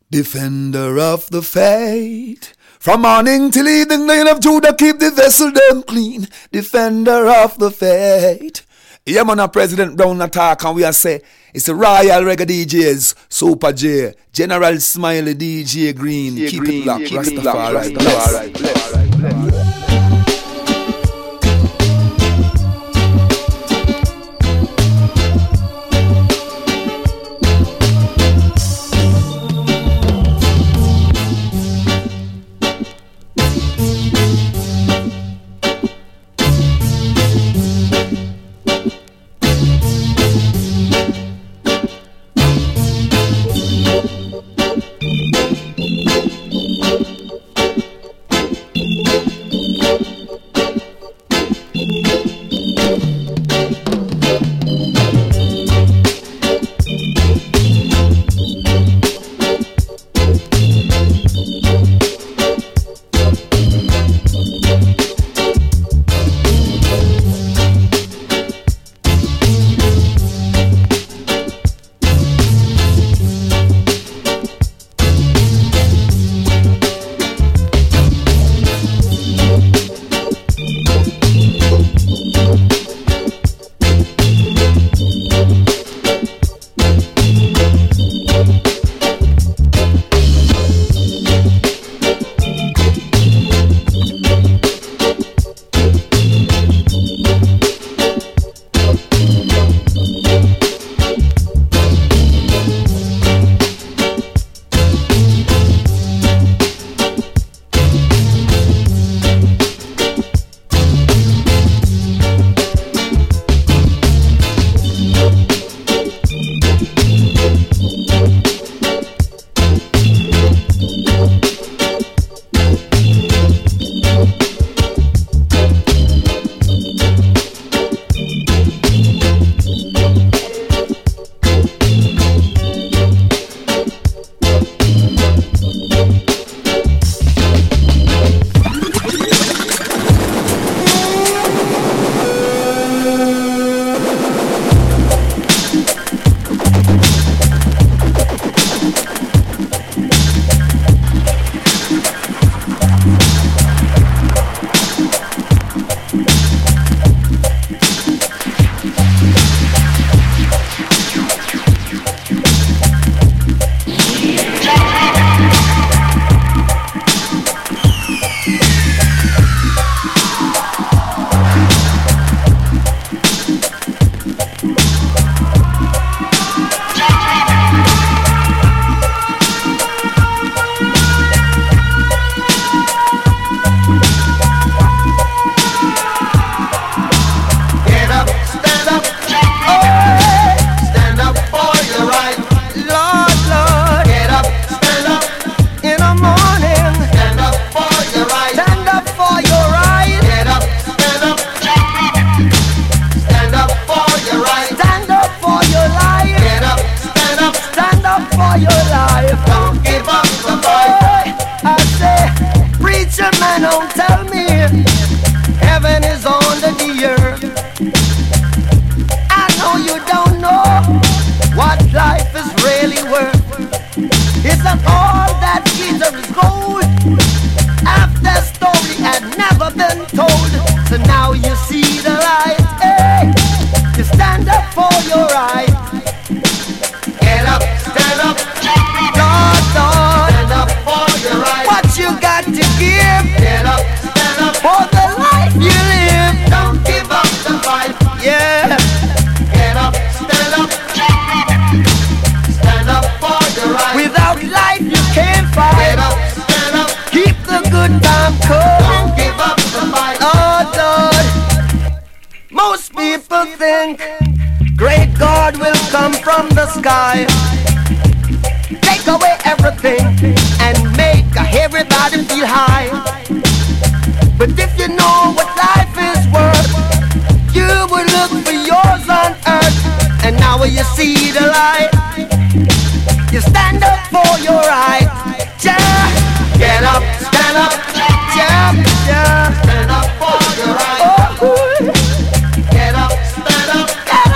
Defender of the faith. From morning till evening, Lion of Judah, keep the vessel them clean. Defender of the faith. Yeah, man, a President Brown attack, and we are say it's the Royal Reggae DJs, Super J, General Smiley, DJ Green, keep it locked, Rastafari.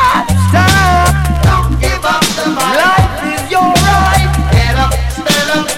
Stand up.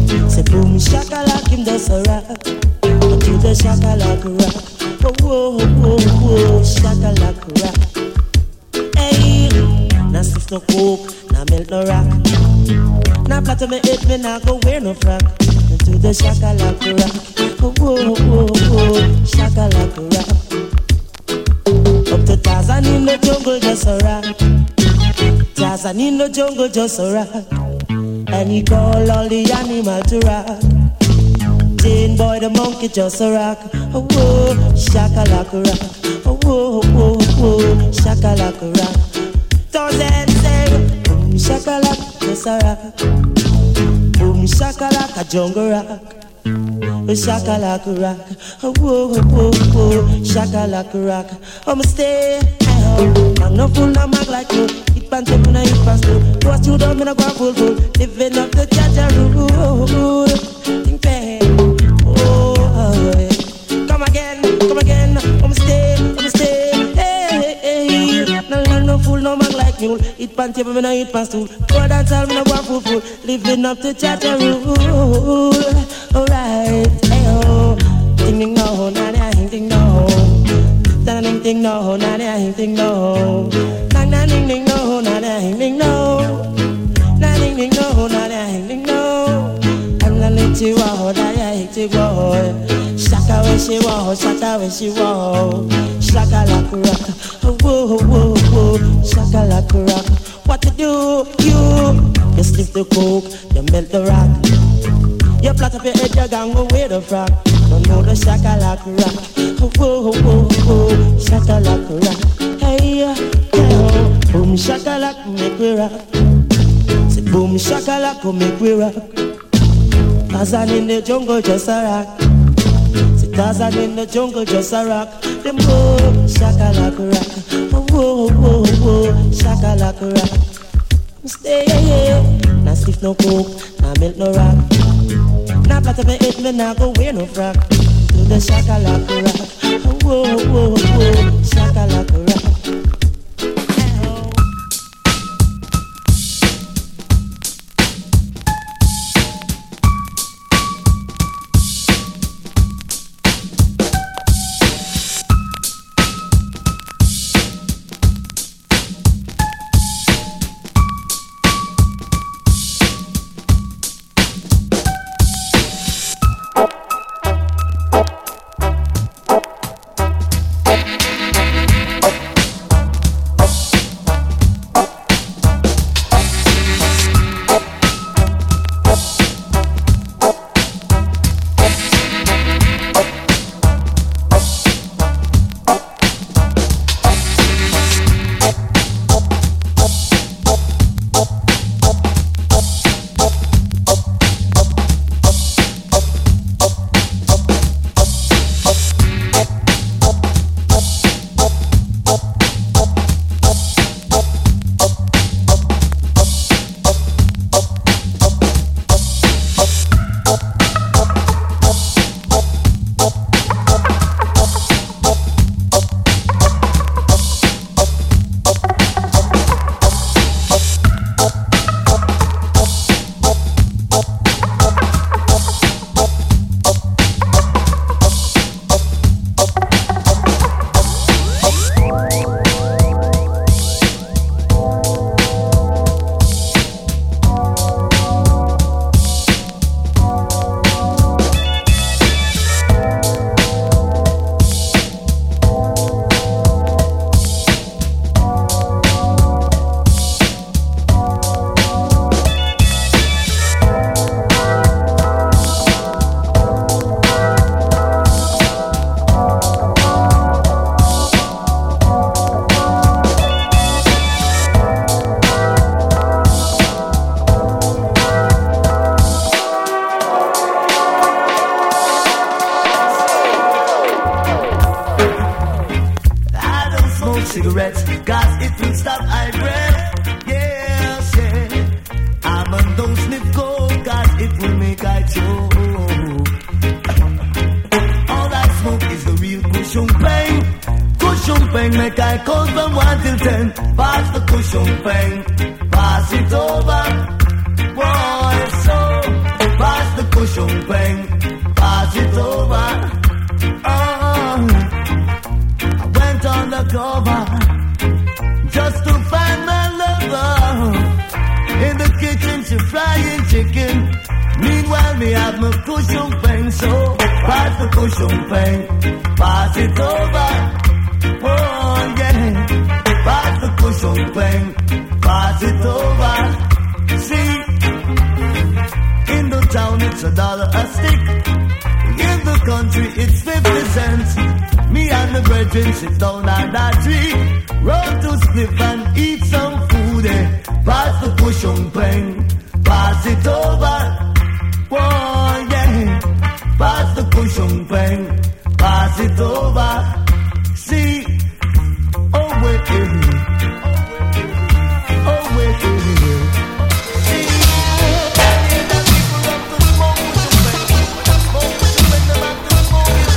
Say boom shakalak, him does a rock. To the shakalak rock. Oh, shakalak rock. Hey, now stiff no coke, now melt no rock. Now flat on my head, me now go wear no frock. To the shakalak rock. Oh, shakalak rock. Up to Tarzan in the jungle, just a rock. Tarzan in the jungle, just a rock. And he call all the animals to rock. Jane boy the monkey just a rock. Oh, shakalaka rock. Oh, shakalaka rock. Tarzan say, boom shakalaka just a rock. Boom shakalaka jungle rock. Shakalaka rock. Oh, shakalaka rock. I'ma stay. I'm no fool, no mag like you. Hit pants up and I hit pants too. What you done, me no go full. Living up the Jaja rule. Think bad. Come again, I'ma stay. Hey. No fool, no mag like you. Hit pants up and I hit pants too. Go dance all, me no go full. Living up the Jaja rule. Alright, hey oh. Ding no, na na ding no. Na ding ding no, na na ding no. Na na ding ding no, na na ding no. Na ding ding no, na na ding no. I'm gonna let you walk, na na let you walk. Shaka when she walk, shaka when she walk. Shaka like rock, whoa, shaka like rock. What to do? You sniff the coke, you melt the rock. You flat up your head, you gang away the frog. Don't know the shakalaka rock. Whoa, shakalaka rock. Hey, boom shakalaka make we rock. Say boom shakalaka make we rock. Tarzan in the jungle just a rock. Say Tarzan in the jungle just a rock. Them boom shakalaka rock. Whoa, shakalaka rock. Stay, now stiff no coke, now melt no rock. Now flat up my head, me now go wear no frock. To the shakalaka rock. Whoa, shakalaka rock. cigarettes, cause it will stop I breath. Yes, yeah. I'm don't sniff coke, cause it will make I choke. All I smoke is the real cushion pain. Cushion pain make I count from 1 till 10. Pass the cushion pain, pass it over. Boy, so pass the cushion pain. So pass the cushion pain, pass it over. Oh yeah, pass the cushion pain, pass it over. See, in the town it's $1 a stick. In the country it's 50 cents. Me and the brethren sit down on that tree, roll to split and eat some food. Pass the cushion pain, pass it over. Oh yeah, pass the cushion pain, pass it over. See, oh wait, oh wait, see, the people love to smoke cushion pain. When I smoke cushion pain, they love to smoke it.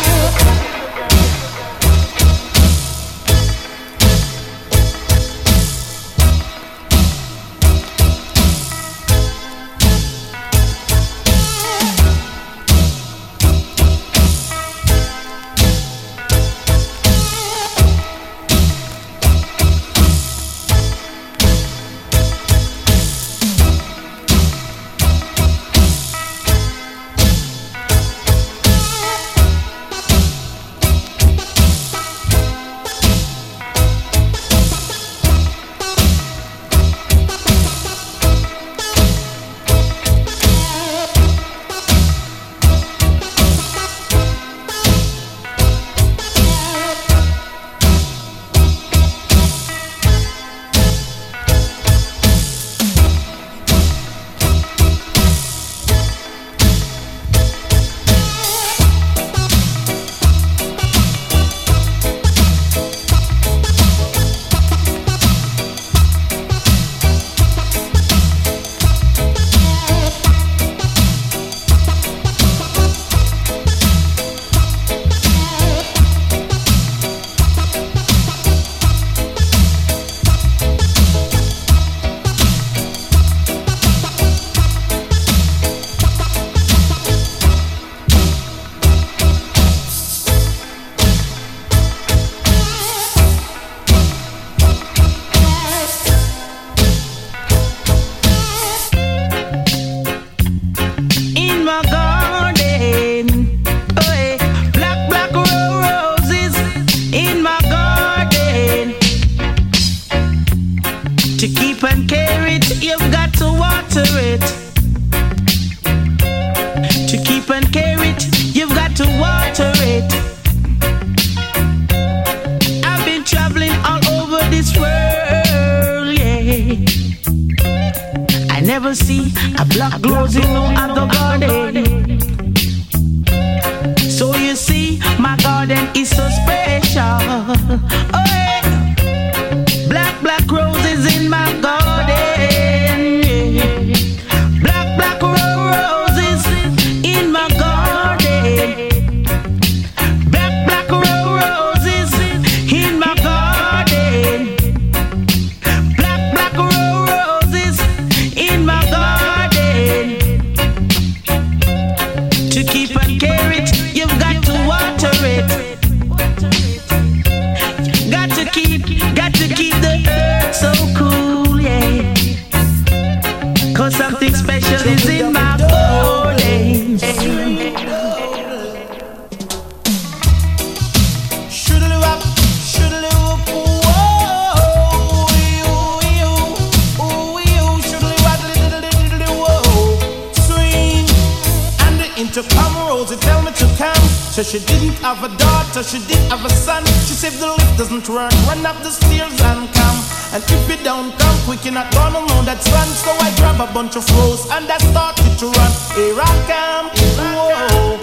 So she didn't have a daughter, she did have a son. She said the lift doesn't work, run up the stairs and come. And if you don't come quick, you're not gonna know that's run. So I grab a bunch of rose and I started to run. Here I come, whoa.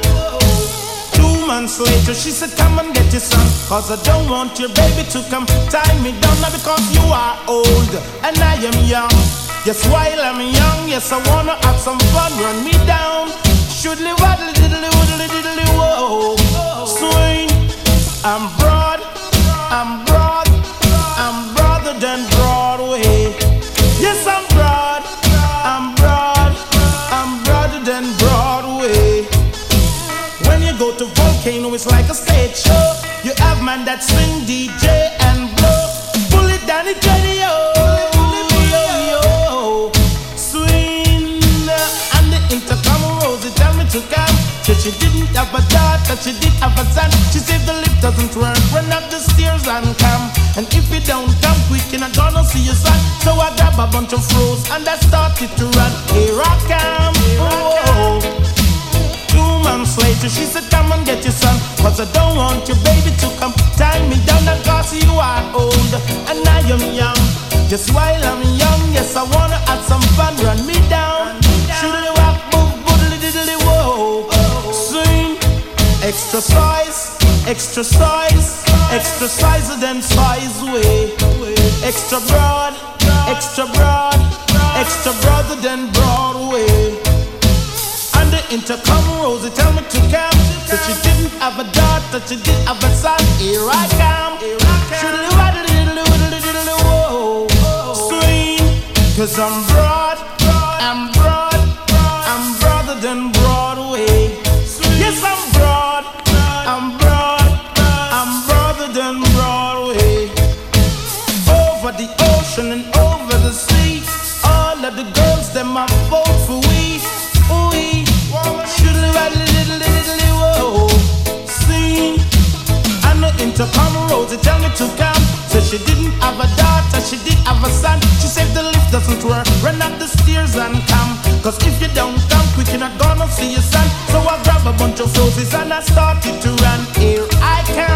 2 months later, she said, come and get your son, cause I don't want your baby to come tie me down. Now because you are old and I am young. Yes, while I'm young, yes, I wanna have some fun. Run me down, shoodly waddly diddly woodly diddly whoa. Swing, I'm broad, I'm broad, I'm broader than Broadway. Yes, I'm broad, I'm broad, I'm broader than Broadway. When you go to Volcano, it's like a stage show. You have man that swing, DJ and blow. Pull it down, it radio. Swing, and the intercom rose, it tell me to come. she did have a son. She said the lift doesn't work, run up the stairs and come. And if you don't come quick, you're not gonna see your son. So I grab a bunch of froze and I started to run. Here I come, oh. 2 months later, she said, come and get your son, cause I don't want your baby to come tie me down, cause you are old and I am young. Just while I'm young, yes, I wanna have some fun. Run me down, shoodly wop, boop, boodly diddly whoa. Sing, exercise, exercise, exercise then size way. Extra broad, extra broad, extra broader than Broadway. And the intercom Rosie tell me to come. So she didn't have a daughter, she did have a son. Here I come, shoodly waddly diddly waddly diddly whoa. Cause I'm broad, I'm broad, I'm broader than Broadway. Yes, I'm broad, I'm broad, I'm broader than Broadway. Over the ocean and over the sea, all of the girls, them are vote for we. Ooh-wee, shoodly-waddly-diddly-diddly, whoa. See, and the intercom Rosie tell me to come. So she didn't have a daughter, she did have a son. She said the lift doesn't work, run up the stairs and come. Cause if you don't come quick, you're not gonna see your son. So I grab a bunch of roses and I started to run. Here I come.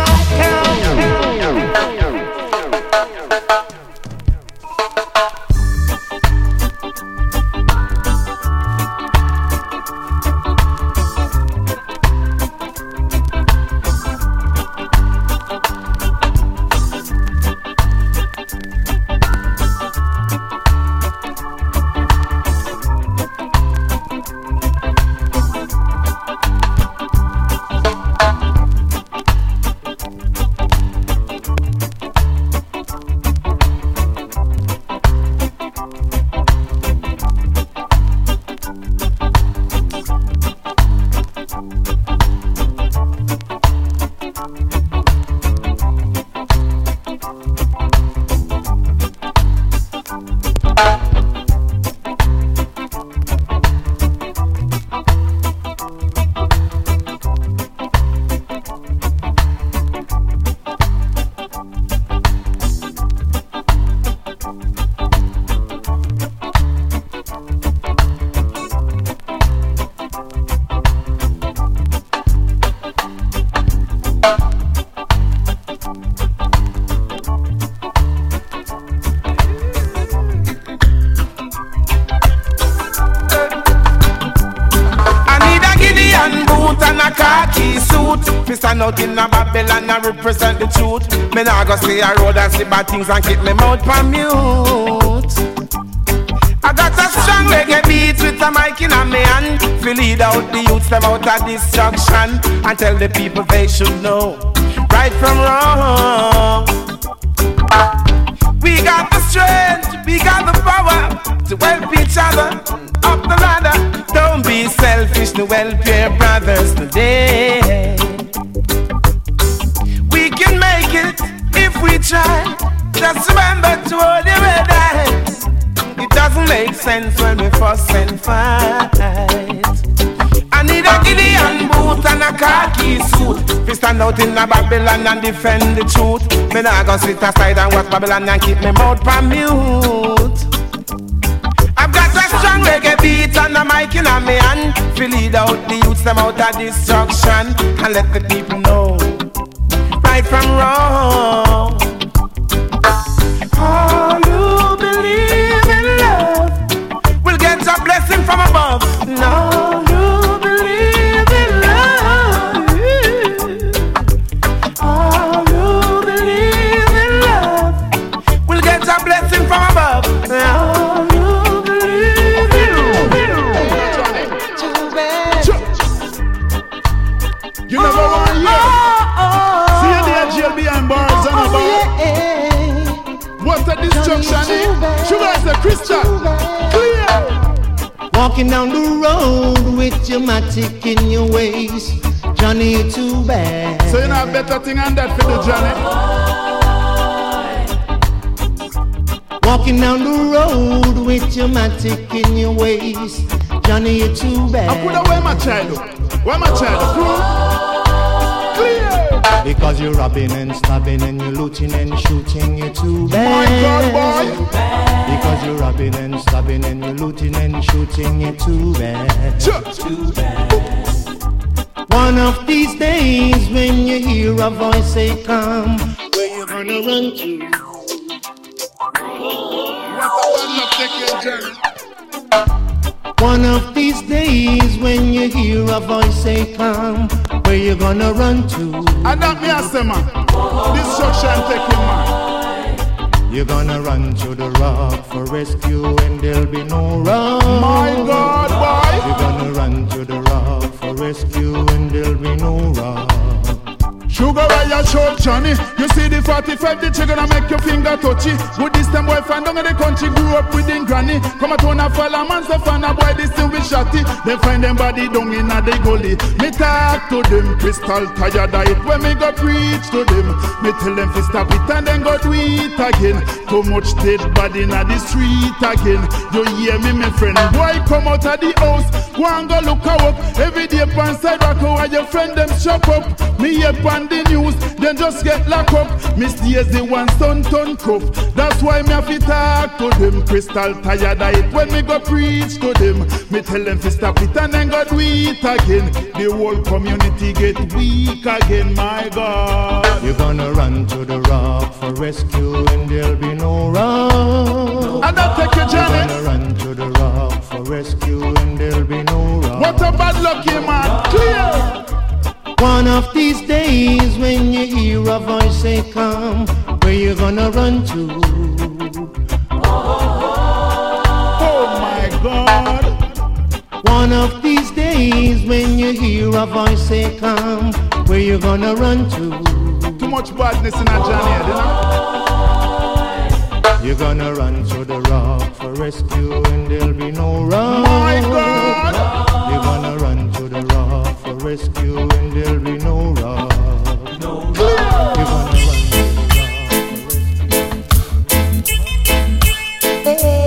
Out in a Babylon and represent the truth. Me nah go stay a road and see bad things and keep me mouth on mute. I got a strong reggae beat with a mic in my hand. To lead out the youths them out of destruction and tell the people they should know right from wrong. We got the strength, we got the power to help each other up the ladder. Don't be selfish to help your brothers today. We can make it if we try. Just remember to hold your red eyes. It doesn't make sense when we fuss and fight. I need a Gideon boot and a khaki suit. We stand out in a Babylon and defend the truth. Me nah go sit aside and watch Babylon and keep me mouth on mute. I've got a strong reggae beat and a mic in my hand. To lead out the youths them out of destruction and let the people know right from wrong. All who believe in love will get a blessing from above. And all who believe in love, all who believe in love will get a blessing from above. And all who believe in love. You never want to hear. See you there, jail behind bars and a bar. What a destruction, eh? Sugar is a Christian. Clear. Walking down the road with your matic in your waist, Johnny, you're too bad. So you know a better thing than that for the Johnny. Walking down the road with your matic in your waist, Johnny, you're too bad. I put away my child. Where my child? Because you're robbing and stabbing and you're looting and shooting, you're too bad. My God, boy. Because you're robbing and stabbing and you're looting and shooting, you're too bad. Too bad. One of these days when you hear a voice say come, where you gonna run to? One of these days when you hear a voice say come, where you gonna run to? And that me ask them, man. Destruction taking man. You're gonna run to the rock for rescue and there'll be no rock. My God, boy. You're gonna run to the rock for rescue and there'll be no rock. Sugar I your short Johnny. You see the 45, the chicken gonna make your finger touchy. Good this time boy find down in the country, grew up with in granny. Come a turn a fella man, so fan a boy this thing with shotty. They find them body down in a the gully. Me talk to them, crystal tired of it. When me go preach to them, me tell them to stop it and then go do it again. Too much dead body in the street again. You hear me, my friend? Boy come out of the house, go and go look up. Every day pan sidewalk, how your friend them shop up. Me here pan the news, then just get locked up. Miss Days the one son turn cuff. That's why me have to talk to them. Crystal tired of it when me go preach to them. Me tell them to stop it and then go do it again. The whole community get weak again, my God. You're gonna run to the rock for rescue and there'll be no rock. And I'll take your journey. You're gonna run to the rock for rescue and there'll be no rock. What a bad lucky man, clear. One of these days when you hear a voice say come, where you gonna run to? Oh my God. One of these days when you hear a voice say come, where you gonna run to? Too much badness in a journey, you know? You're gonna run to the rock for rescue and there'll be no rock. My God. You're gonna run to the rock for rescue and there'll be no rock. No rock. You're gonna run to the rock for rescue.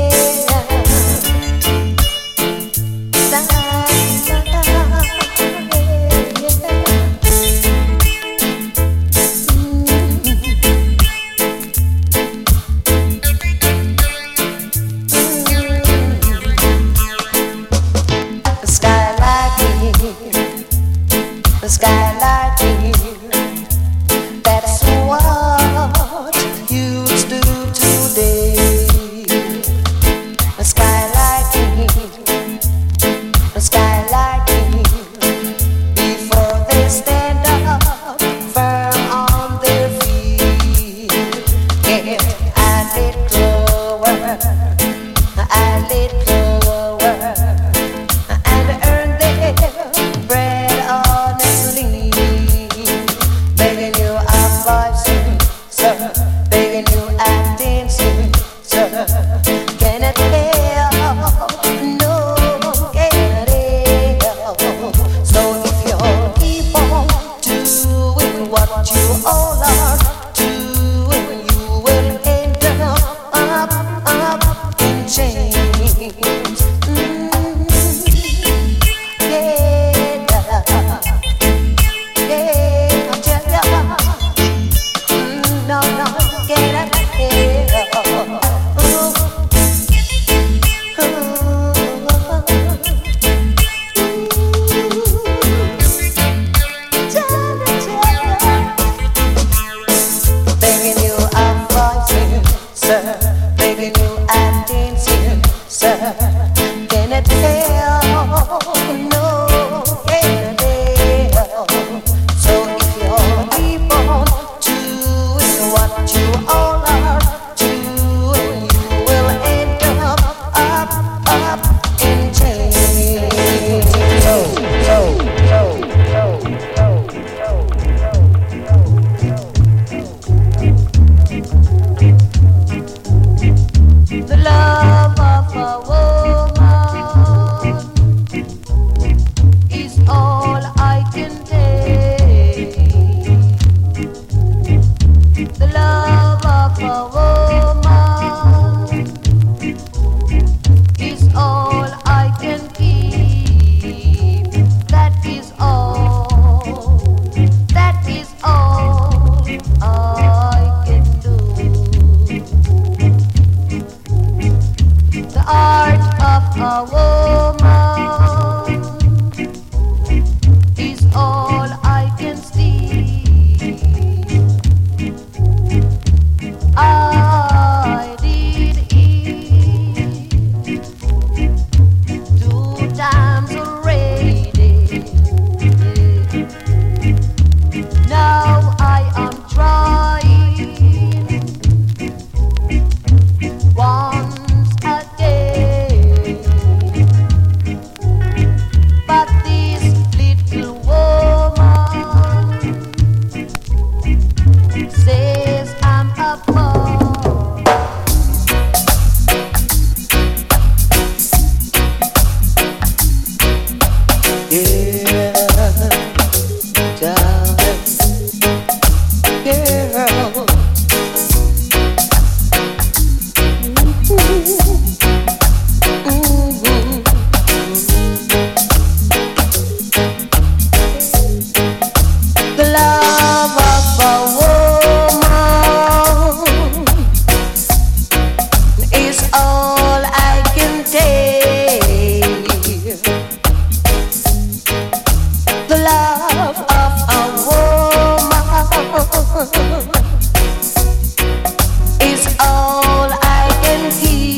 is all I can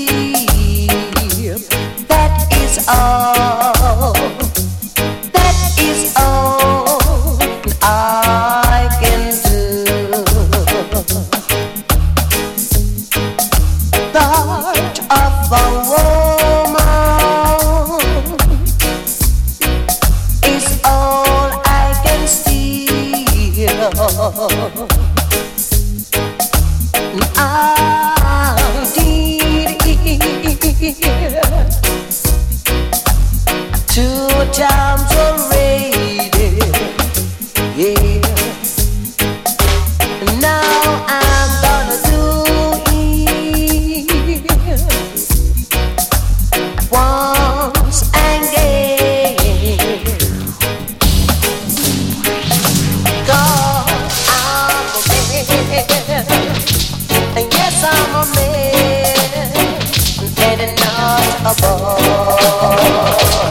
give. That is all. That is all I can do. The heart of a woman is all I can steal. I'll need two times already, yeah. Now I'm gonna do it once again. Cause I'm a man, and yes I'm a man, and not a boy.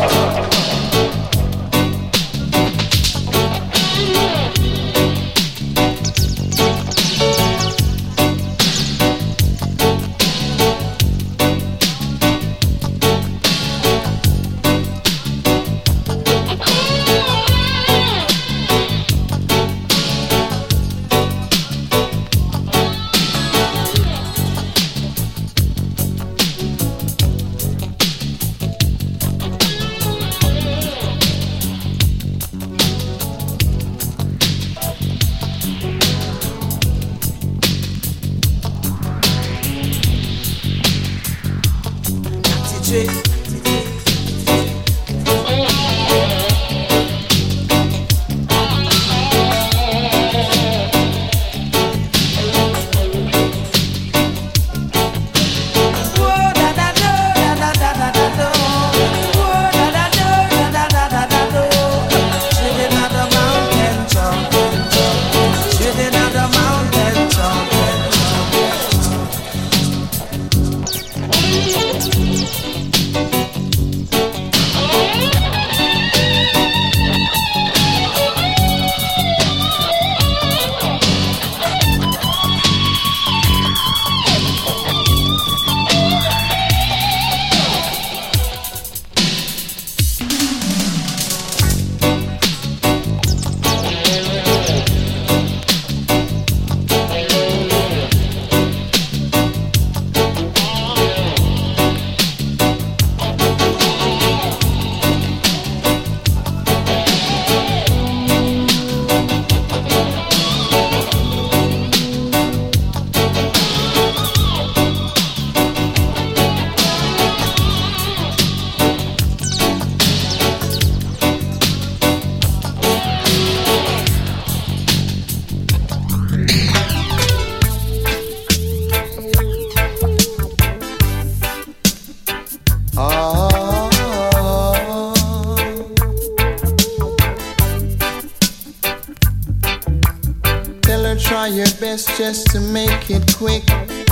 Just to make it quick,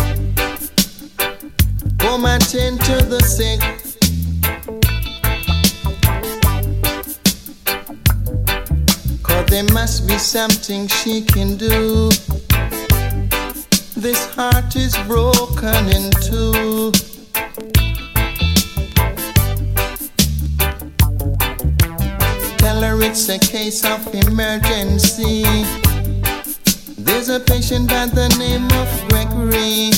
home attend to the sick. Cause there must be something she can do. This heart is broken in two. Tell her it's a case of emergency. There's a patient by the name of Gregory.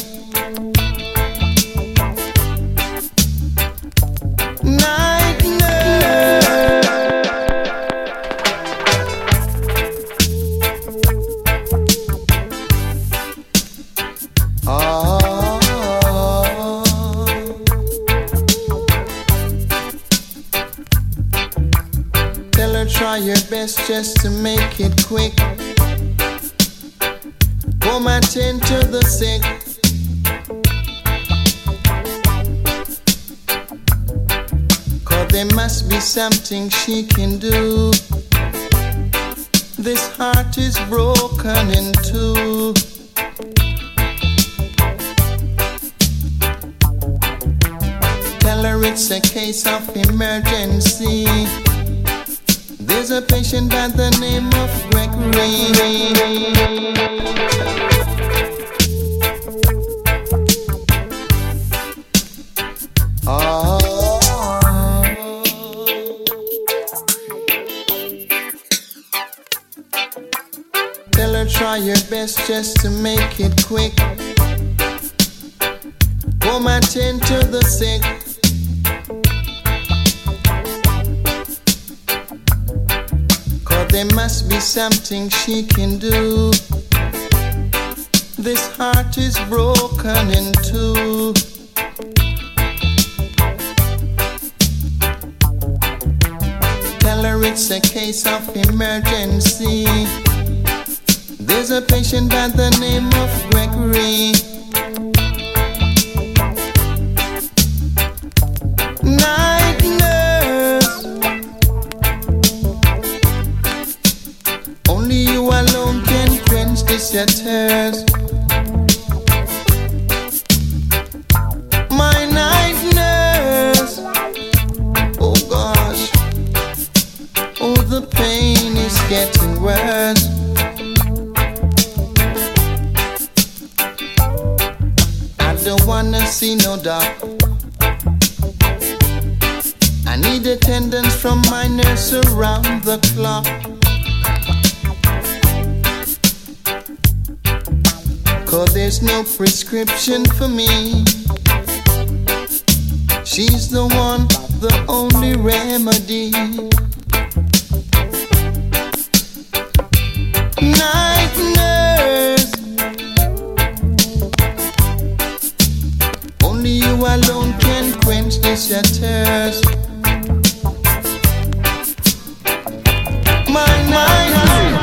Night nurse. Oh. Tell her try your best just to make it quick. Home attend to the sick. Cause there must be something she can do. This heart is broken in two. Tell her it's a case of emergency. There's There's a patient by the name of Gregory. Tell her try your best just to make it quick. Home attend to the sick. Cause there must be something she can do. This heart is broken in two. Tell her it's a case of emergency. There's a patient by the name of Gregory. Night nurse, only you alone can quench this your thirst. My night nurse, oh gosh, oh the pain is getting worse. Don't wanna see no doc. I need attendance from my nurse around the clock. Cause there's no prescription for me. She's the one, the only remedy. Night nurse, only you alone can quench this your thirst. My night.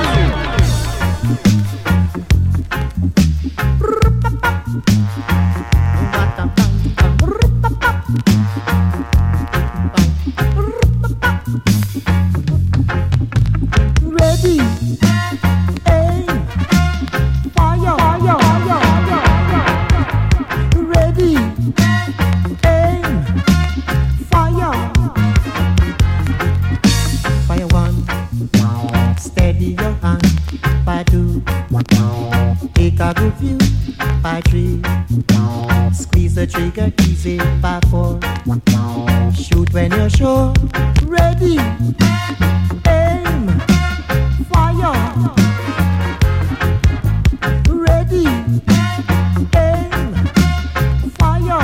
Ready, aim, fire, fire, fire. Ready, aim, fire. Fire one, steady your hand. Fire two, take a good view. Fire three, squeeze the trigger easy. Fire four, shoot when you're sure. Ready, aim, fire. Ready, aim, fire.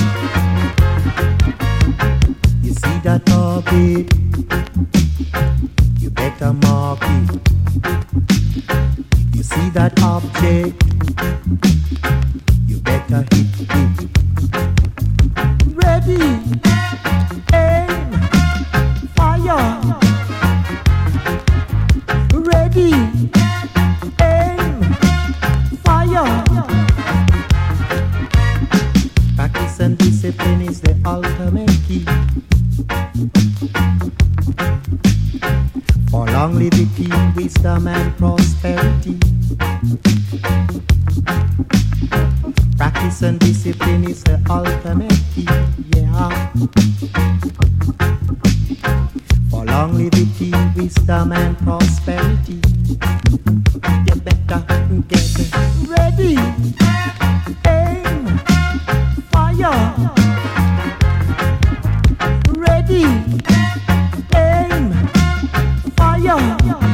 You see that target? You better mark it. You see that object? You better hit it. Ready, aim, fire. Ready, aim, fire. Practice and discipline is the ultimate key for longevity, wisdom and prosperity. Practice and discipline is the ultimate key, yeah. For longevity, wisdom and prosperity. You better get ready, aim, fire. Ready, aim, fire.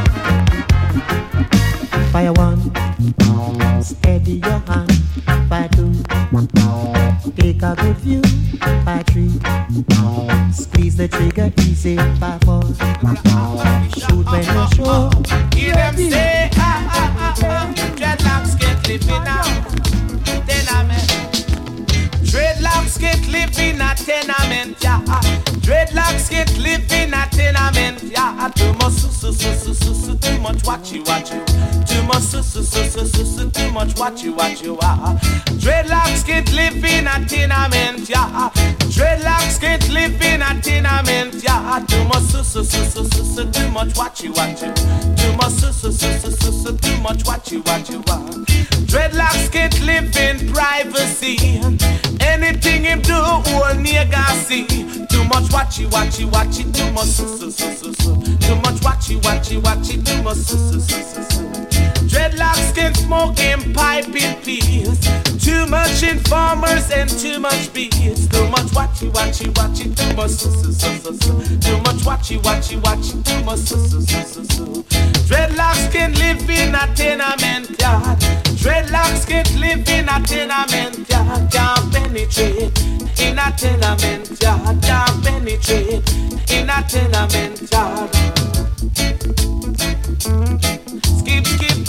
Fire one, steady your hand. Fire two, take a good view. Fire three, squeeze the trigger easy. Fire four, shoot when you're sure. Hear them say, dreadlocks get living now. Tenement. Dreadlocks get living a tenement, yeah. Dreadlocks get living a tenement, yeah. Too much too much watch you. Too much too much watch you. Dreadlocks get living a tenement, yeah. Dreadlocks get living a tenement, yeah. Too much too much watch you. Too much too much watch you. Dreadlocks get live in privacy. Any Anything him do, all nigga see. Too much watchy, too much Too much watchy, too much Dreadlock skin smoking, piping peas. Too much informers and too much beats. Too much watchy, too much Too much watchy, too much Dreadlock skin live in a tenement yard. Dreadlock skin live in a tenement yard. Can't penetrate in a tenement yard. Can't penetrate in a tenement yard. Skip,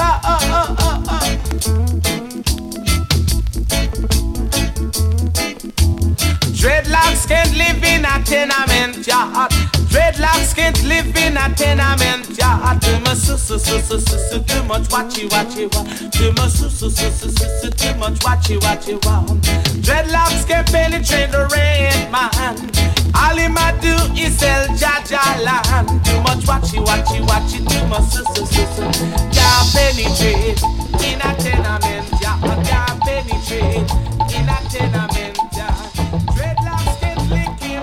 Dreadlocks can't live in a tenement yard. Dreadlocks can't live in a tenement yard. Too much too much watchy. Too much watchy. Dreadlocks can't penetrate the rain, man. All him a do is sell Jaja land. Too much watchy. Too much can't penetrate in a tenement yard. Can't penetrate in a tenement yard. Dreadlocks can't lick him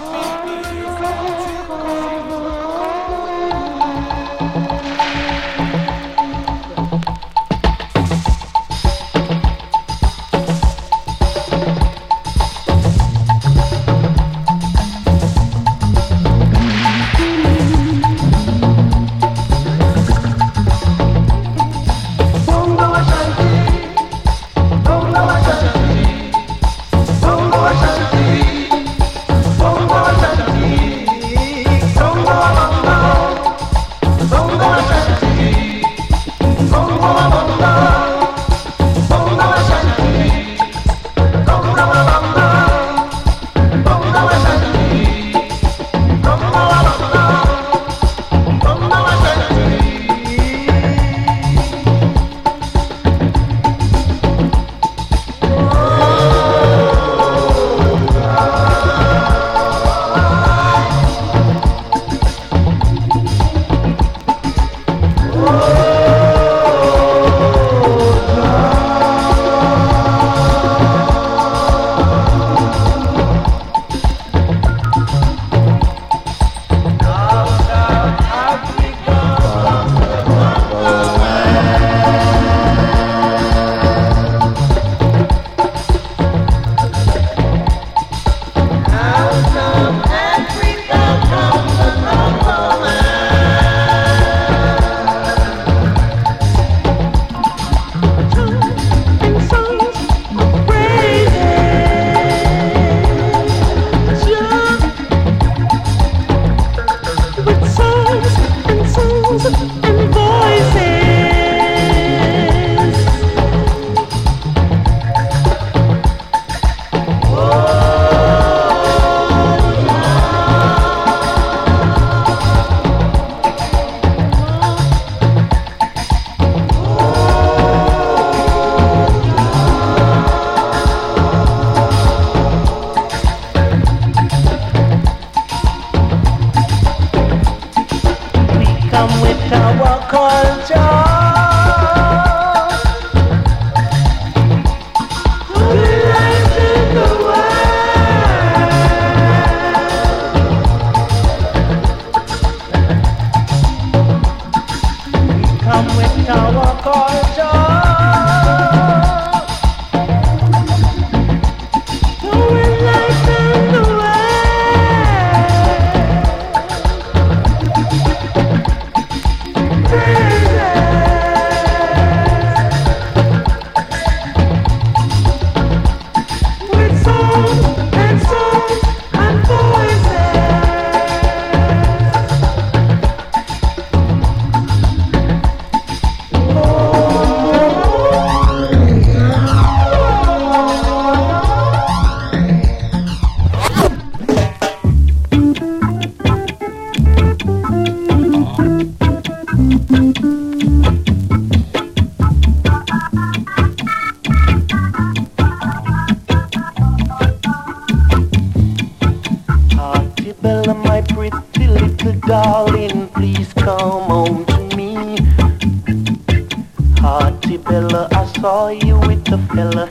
darling, please come home to me. Hearty Bella, I saw you with the fella, and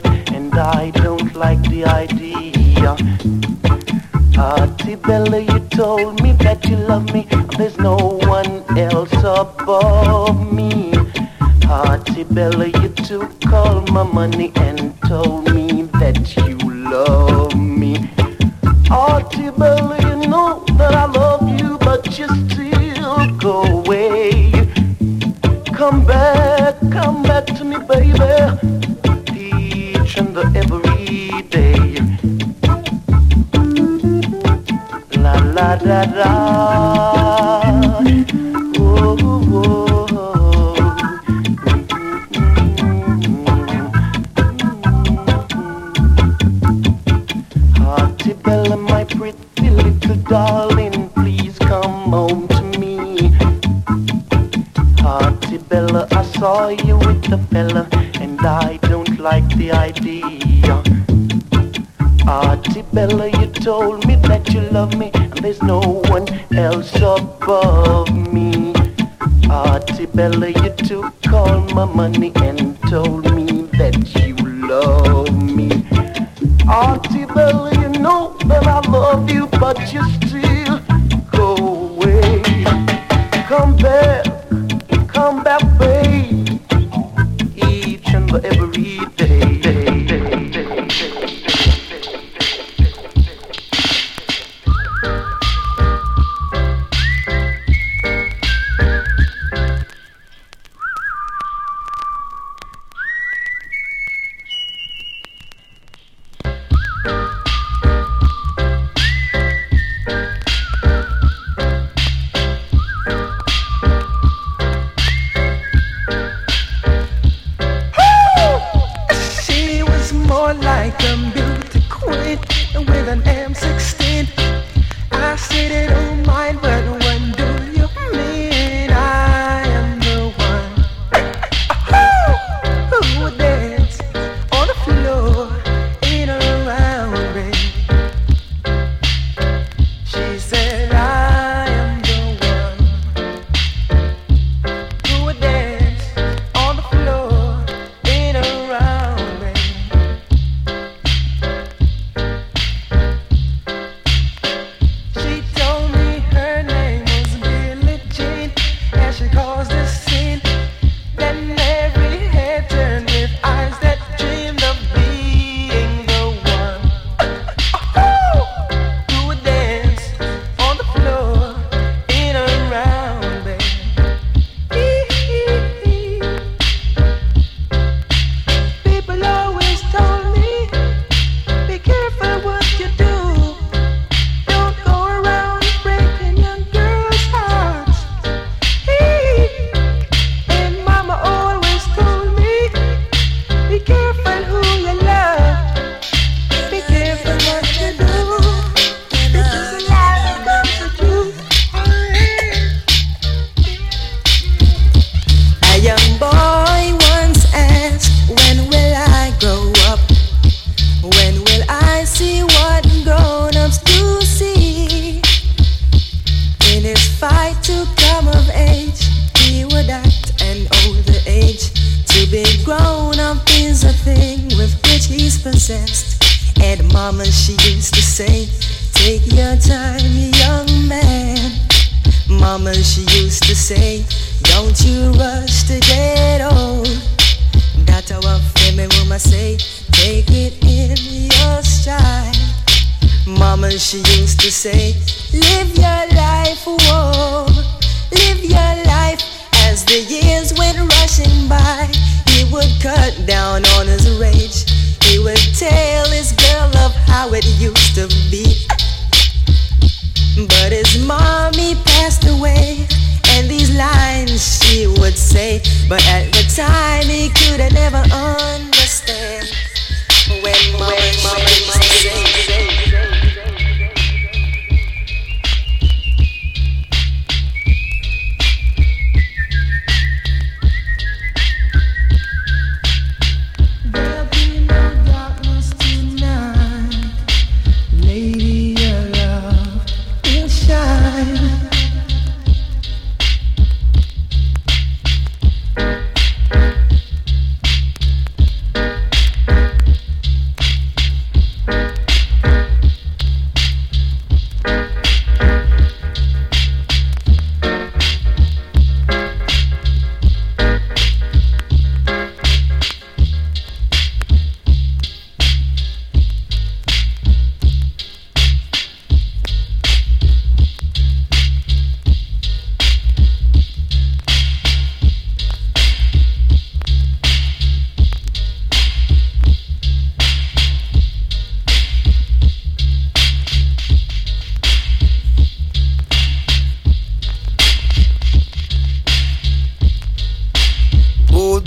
and I don't like the idea. Auntie Bella, you told me that you love me, there's no one else above me. Auntie Bella, you took all my money and told me that you love me. Auntie Bella, you know that I love you, but you still go away. Come back to me, baby, each and every day. La la da da, oh, oh, oh. Auntie Bella, my pretty little darling, please come home to me. Auntie Bella, I saw you with the fella, and I don't like the idea. Auntie Bella, you told me that you love me, and there's no one else above me. Auntie Bella, you took all my money and told me that you love me. Auntie Bella, you know that I love you, but you still go away. Come back, babe, each and every day.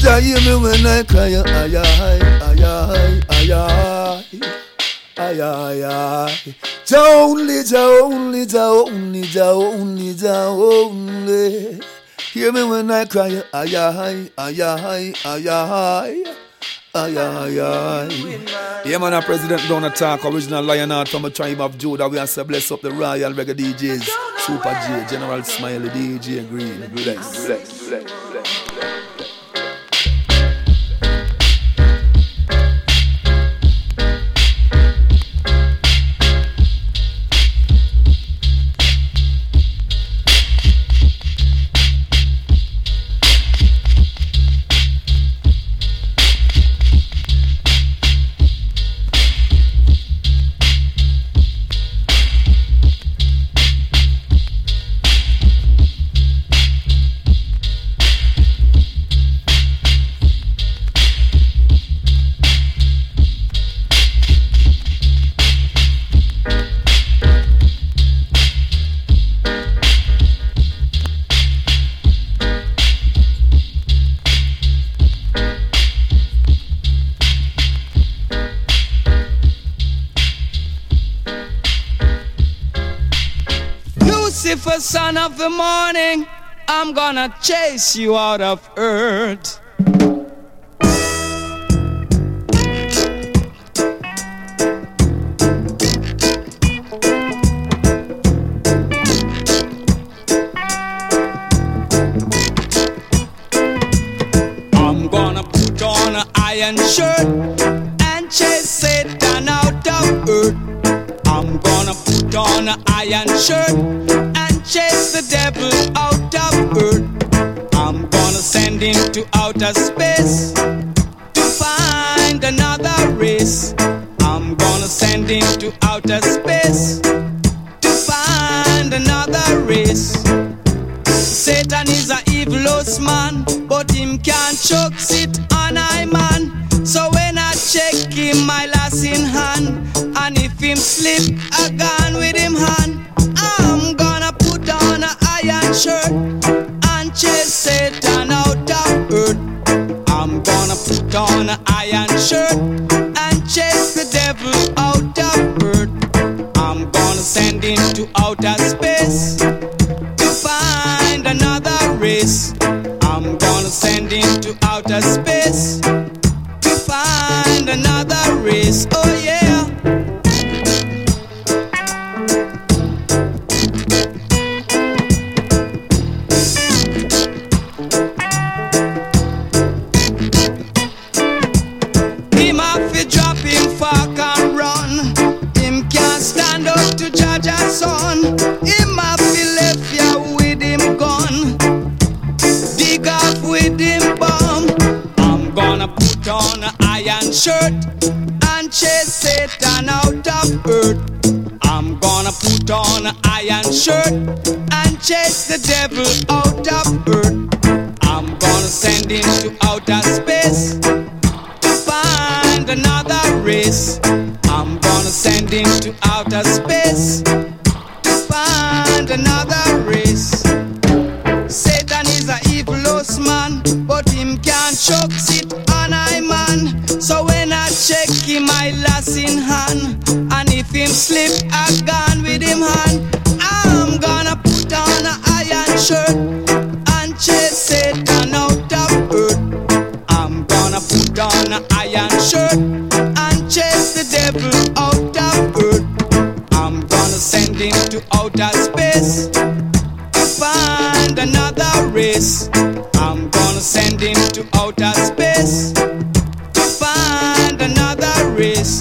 Jah hear me when I cry, ay, ay, ay, ay, ay, ay, ay, ay. Jah only, Jah only, Jah only, Jah only, Jah only. Hear me when I cry, ay, ay, ay, ay, ay, ay. Ay, ay, ay. Yeah, man, our president don't attack. Original Lionheart from a tribe of Judah. We have to bless up the royal reggae DJs. Super J, General Smiley, DJ Green. Bless, bless, bless, bless. Lucifer, son of the morning, I'm gonna chase you out of earth. I'm gonna put on an iron shirt and chase Satan out of earth. I'm gonna put on an iron shirt and chase the devil out of earth. I'm gonna send him to outer space to find another race. I'm gonna send him to outer space to find another race. Satan is a evilous man, but him can't choke sit on I man. So when I check him, my lass in hand, and if him slip, I gone with him hand. I'm gonna put on an iron shirt and chase Satan out of earth. I'm gonna put on an iron shirt and chase the devil out of earth. I'm gonna send him to outer space to find another race. I'm gonna send him to outer space to find another race. Oh yeah. Him have to drop him fork and run. Him can't stand up to judge a son. Him have to left ya with him gun, dig off with him bomb. I'm gonna put on an iron shirt and chase Satan out of earth. I'm gonna put on an iron shirt and chase the devil out of earth. I'm gonna send him to outer space to find another race. I'm gonna send him to outer space to find another race. Satan is a evilous man, but him can't choke sit on I man. So when I check him, I lass in hand, and if him slip, I gone with him hand. I'm gonna put on an iron shirt and chase Satan out of earth. I'm gonna put on an iron shirt and chase the devil out of earth. I'm gonna send him to outer space to find another race. I'm gonna send him to outer space to find another race.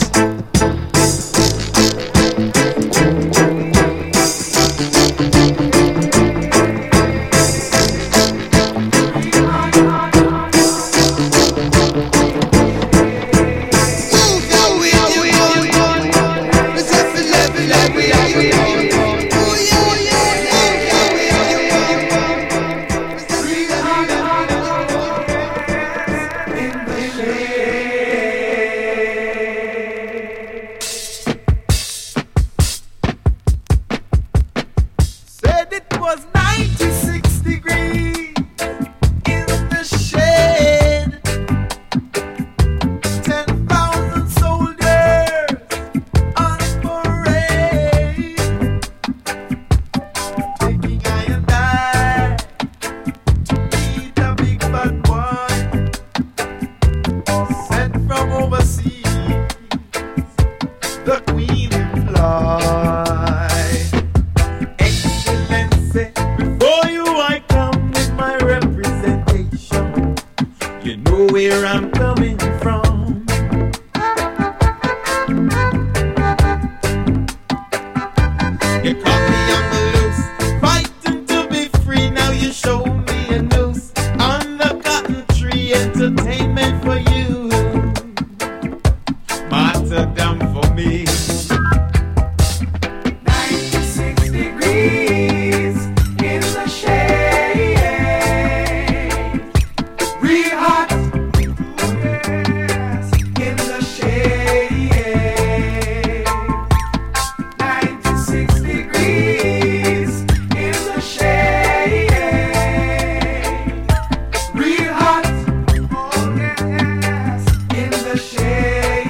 where I'm coming from. You caught me on the loose, fighting to be free. Now you show me a noose on the cotton tree. Entertainment for you, martyrdom for me. 96 degrees in the shade, real hot, yes, in the shade. 96 degrees in the shade, real hot, oh yes, in the shade.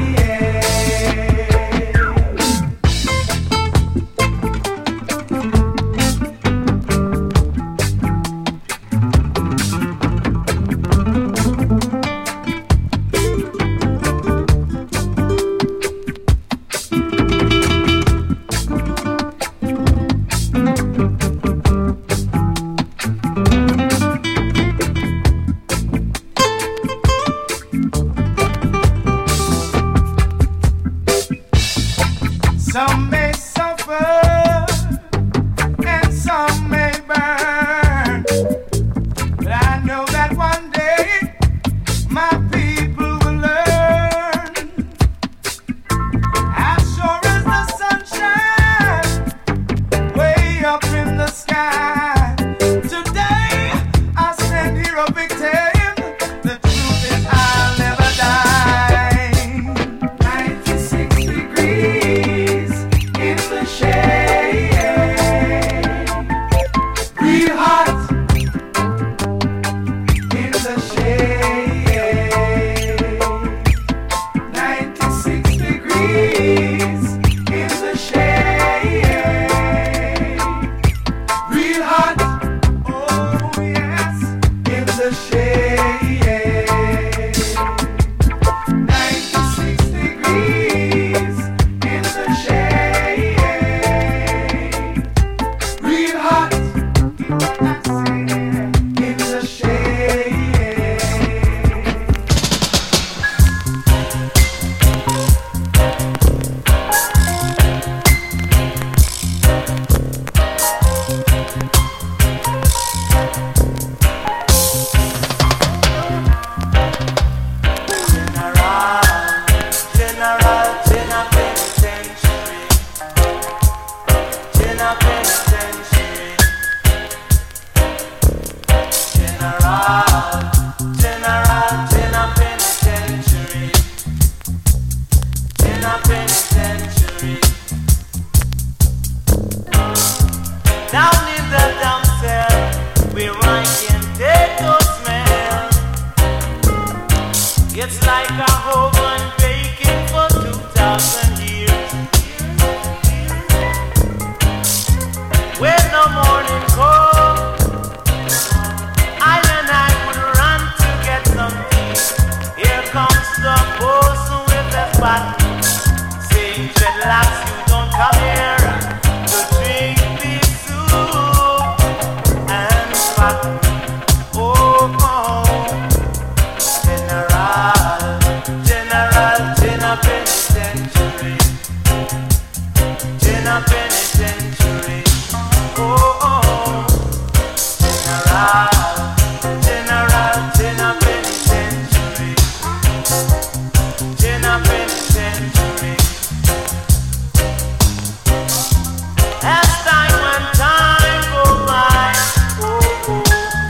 Some may suffer and some may burn, but I know that one day my people will learn. As sure as the sunshine way up in the sky, today I stand here a victim. The truth is I'll never die. 96 degrees in the shade, real hot in the shade. 96 degrees in the shade, real hot, oh yes, in the shade. 96 degrees in the shade, real hot, I said, in the shade. Down in the dump cell, where I can take no smell. It's like a oven baking for 2,000 years. When the morning comes, I and I would run to get some tea. Here comes the person with the button, saying, dreadlocks, you don't come here to drink this soup and fat. Oh, oh, General, General Penitentiary, General Penitentiary. Oh, oh, General Penitentiary, General Penitentiary. As time and time go by, oh, oh,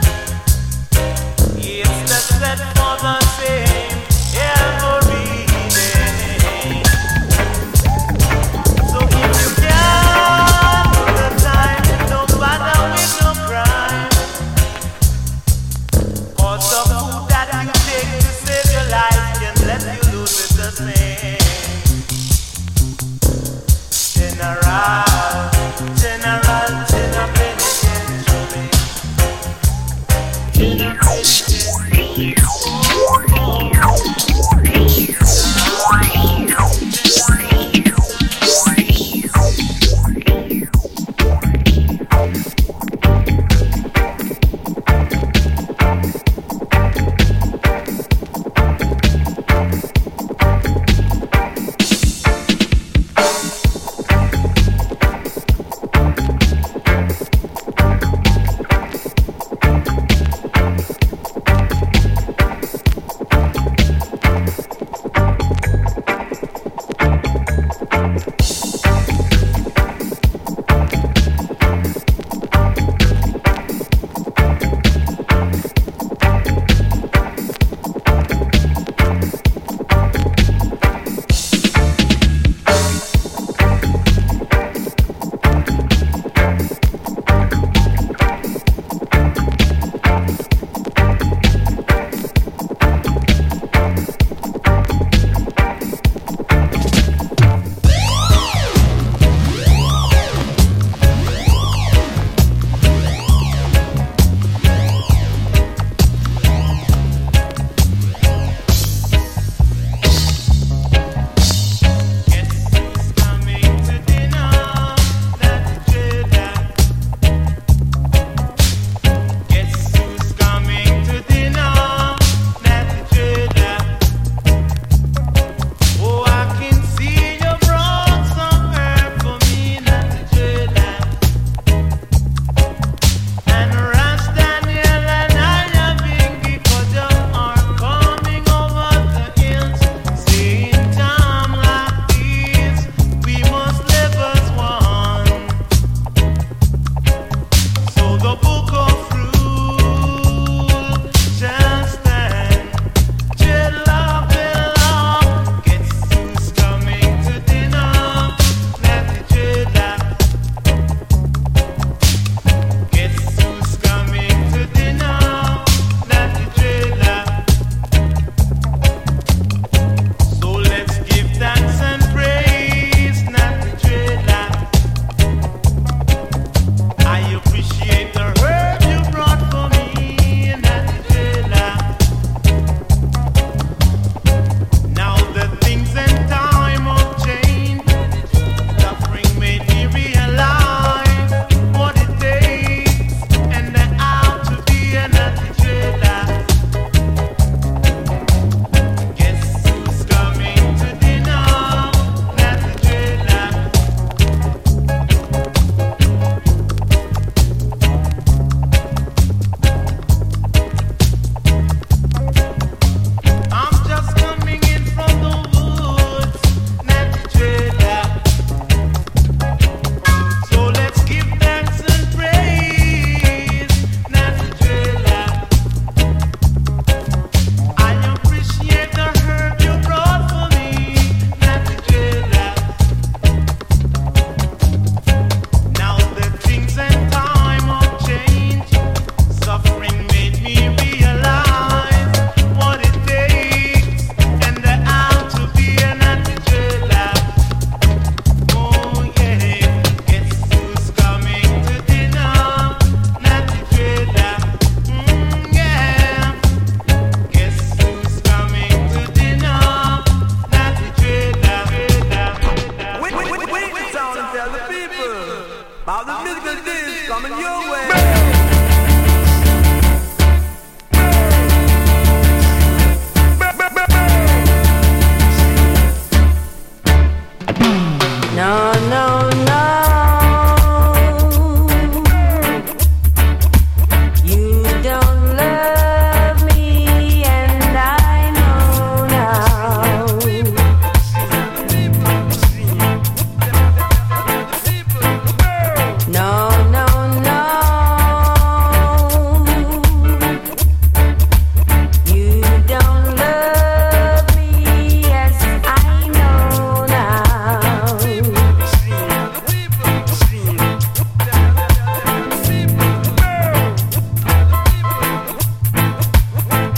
it's the set for the same every day. So if you can, the time, don't bother with no crime. Or the food that you take to save your life can let you lose it the same. General, General Penitentiary, General Penitentiary.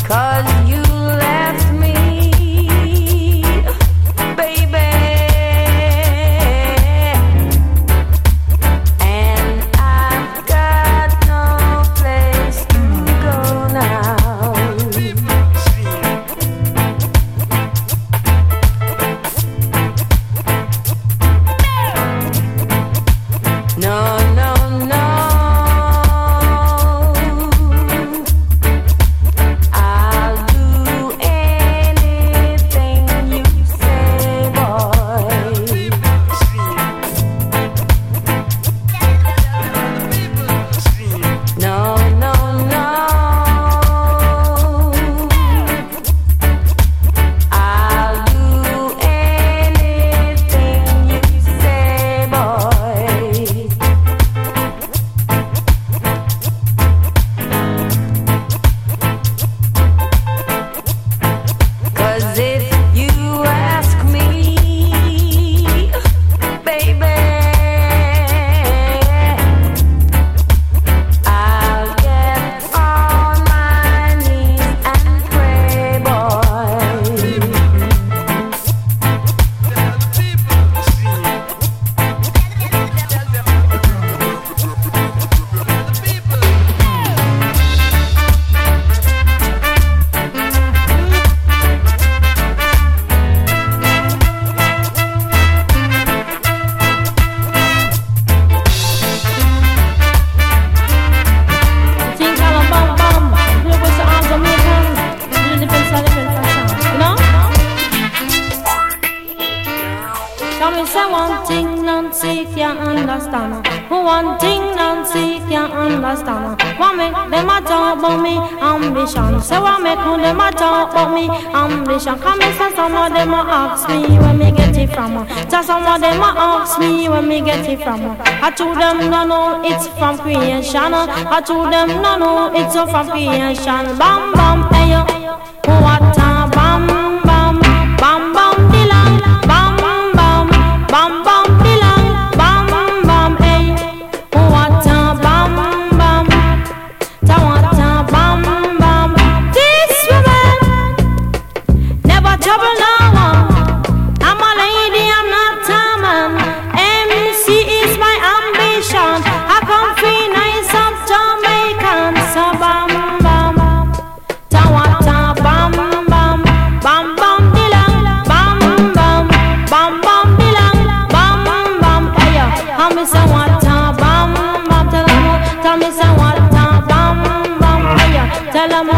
One thing Nancy can't understand. What make them a talk about me ambition? Say what make them a talk about me ambition? Come and say some of them a ask me where me get it from. Say some of them a ask me where me get it from. I told them no no it's from creation. I told them no no it's from creation. Bam bam hey yo, what a bam bam bam bam dilang bam bam bam bam dilang bam bam hey. What a bam bam, ta what a bam bam. This woman never trouble no one. I'm a lady, I'm not a man. MC is my ambition. I come free nice up Jamaican. So bam bam, ta what a bam bam, bam bam dilang, bam bam, bam bam dilang, bam bam. Hey yo, I'm Mr. What a bam bam. Tell me say what a bam bam. Hey yo, tell 'em,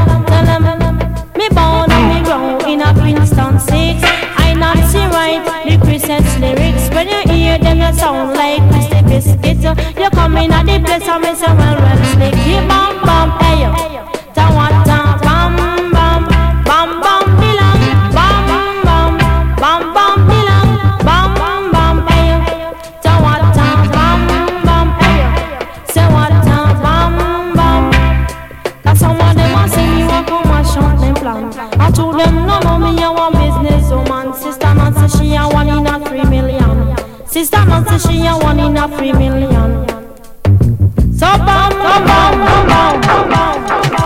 me born and me grow in a Princeton 6. I not see right the Christmas lyrics. When you hear them, you sound like Christy Biscuits. You come in at the place and me say well slick. You bam bam, hey yo, tell what a bam bam, bam bam dilang, bam bam, bam bam dilang, bam bam, hey yo, tell what a bam bam, hey yo, say what a bam bam. That's some of them a sing you a come and shout them plan. I told them no no me a one business woman. Sister Nancy she a 1 in a 3 million. Sister Nancy she a 1 in a 3 million. So bam bam bam bam bam bam.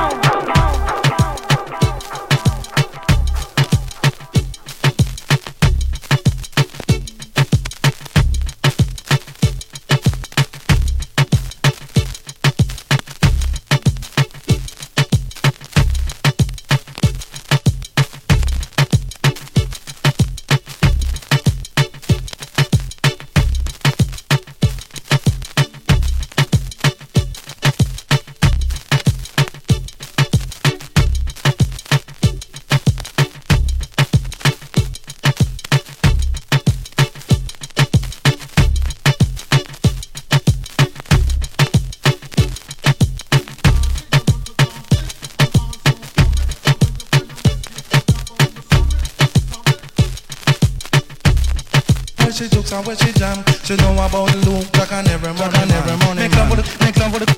She jokes and when she jam, she know about the loop, like on every morning. Make love with the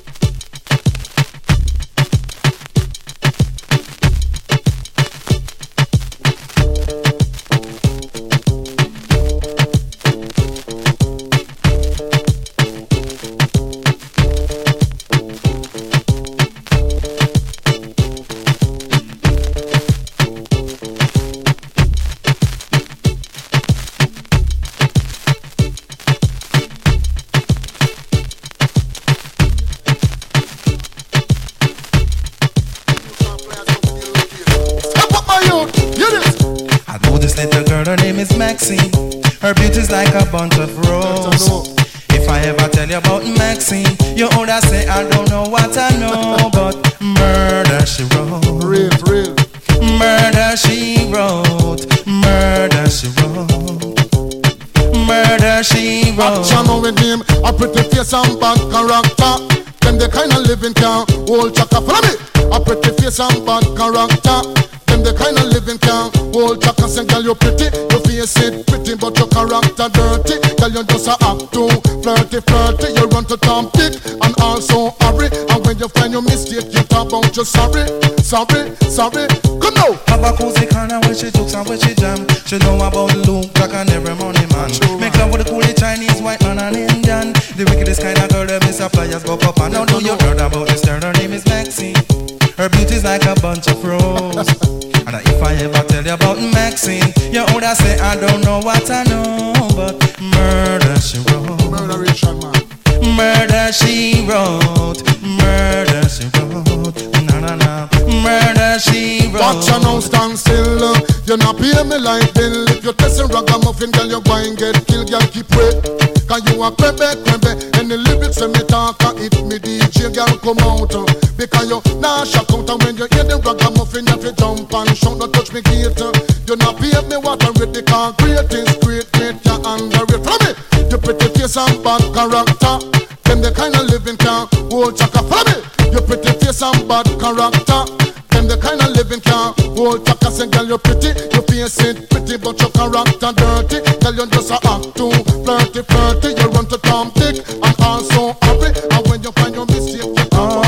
her name is Maxine. Her beauty's like a bunch of roses. If I ever tell you about Maxine, you older say I don't know what I know, but murder she wrote. Real. Murder she wrote. Murder she wrote. Murder she wrote. Action with him, a pretty face and bad character. Them the kind of living can hold chaka. Follow me. A pretty face and bad character. Them the kind of living can hold chaka. Say girl you pretty, your face it pretty, but your character dirty. Girl you just a act too flirty. You run to Tom Dick and also hurry. And when you find your mistake, you talk about you sorry. Come now. Have a cozy corner where she jokes and where she jam. She know about Luke Jack and every money man. Make love with the coolie Chinese, white man and Indian. The wickedest kind of girl, them is a players go up and now do you heard about this girl? Her name is Maxine. Her beauty's like a bunch of roses. And if I ever tell you about Maxine, you older say I don't know what I know, but murder she wrote. Murderation man. Murder she wrote. Murder she wrote. Na. Murder she wrote. Watch her now stand still. You not pay me like bill. If you're testing ragamuffin, girl, you go and get killed. Girl, keep wait. Cause you a crebe. And the lyrics when me talk, it me DJ, girl, come out. Because you nah shock out. And when you hear the ragamuffin, you have to jump and shout. Don't touch me gate. You not pay me what I read. Because great is great, you underrate. Follow me. You pretty face and bad character. Them the kind of living can hold chaka. Follow me. You pretty face and bad character. Them the kind of living can hold chaka. Say girl you pretty, you face it pretty, but your character dirty. Girl you just a act too flirty. You run to Tom Dick and also hurry. And when you find your mistake, you come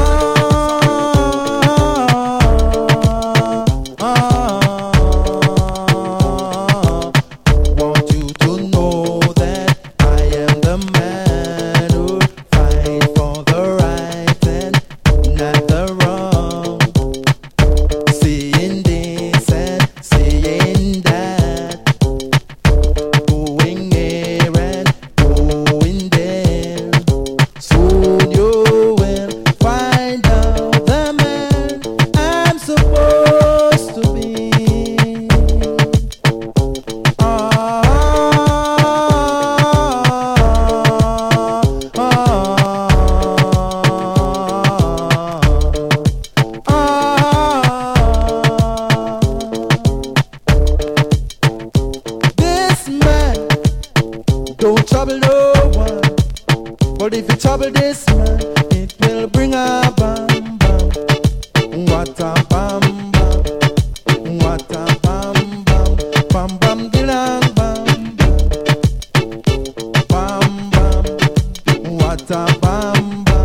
Want you to know that I am the man who fight for the right and not the wrong. Seeing this and seeing that, going here and going there. Soon you will find out the man I'm supposed to be. This man don't trouble no one, but if you trouble this man, it will bring a bam bam. What a bam bam, what a bam bam, bam bam dilang bam bam, bam bam, what a bam bam.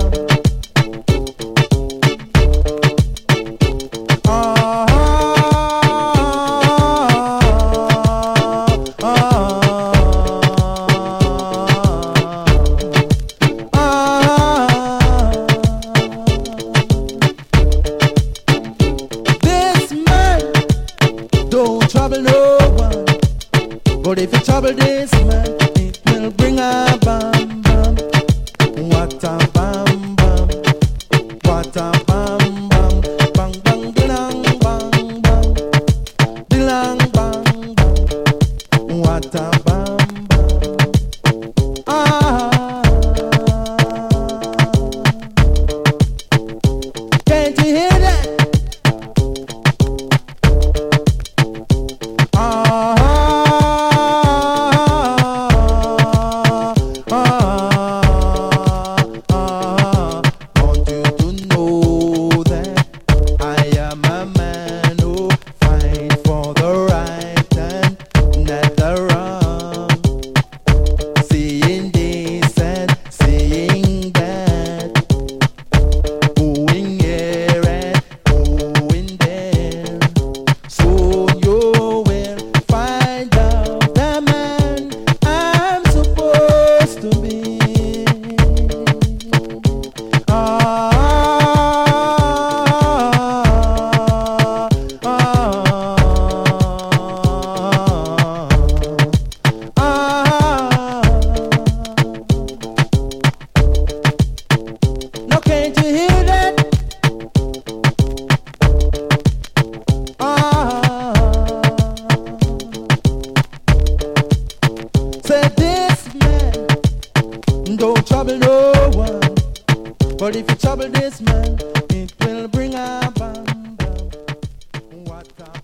But if you trouble this man, it will bring a bam bam. What a